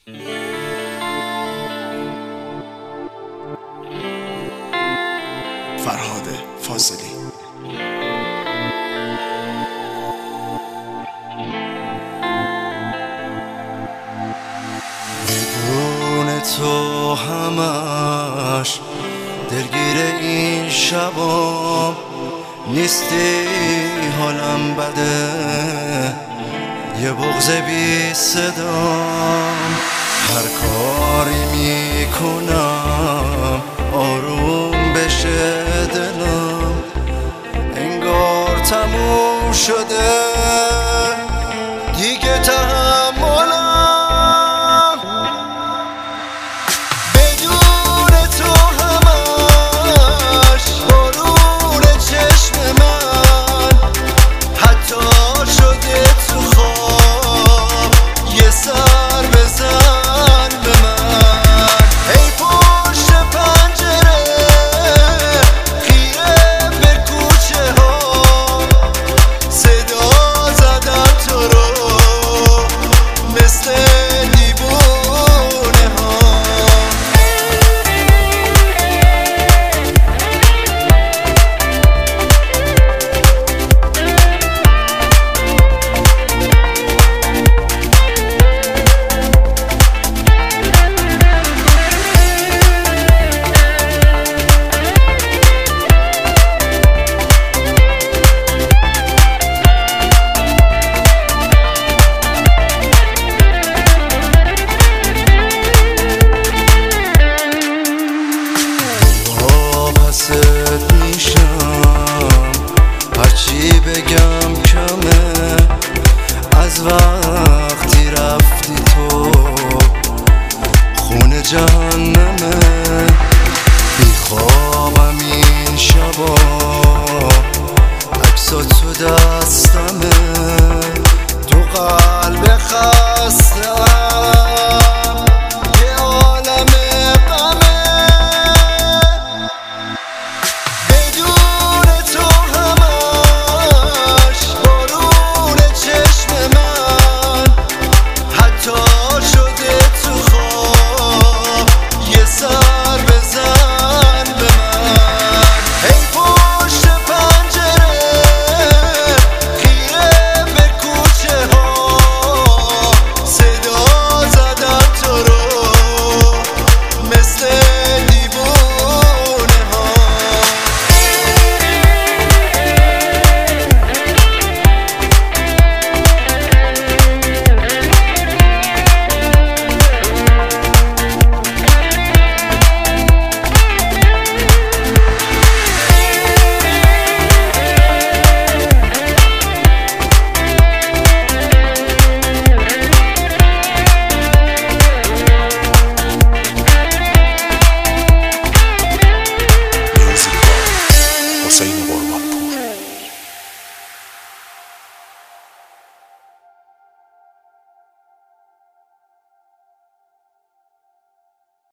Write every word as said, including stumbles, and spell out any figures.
فرهاد فاضلی. بدون تو همش دلگیر این شبام نیستی، حالم بده، یه بغض بی صدام. هر کاری میکنم آروم بشه دلم، انگار تموم شده دیگه تحملم. بدون تو همش بارون چشم من حتی شده تو خواب یه سر بزن به من. ای پشت پنجره خیره به کوچه ها، صدا زدم تو رو مثل دیوونه ها. حست میشم هرچی بگم کمه، از وقتی رفتی تو خونه جمع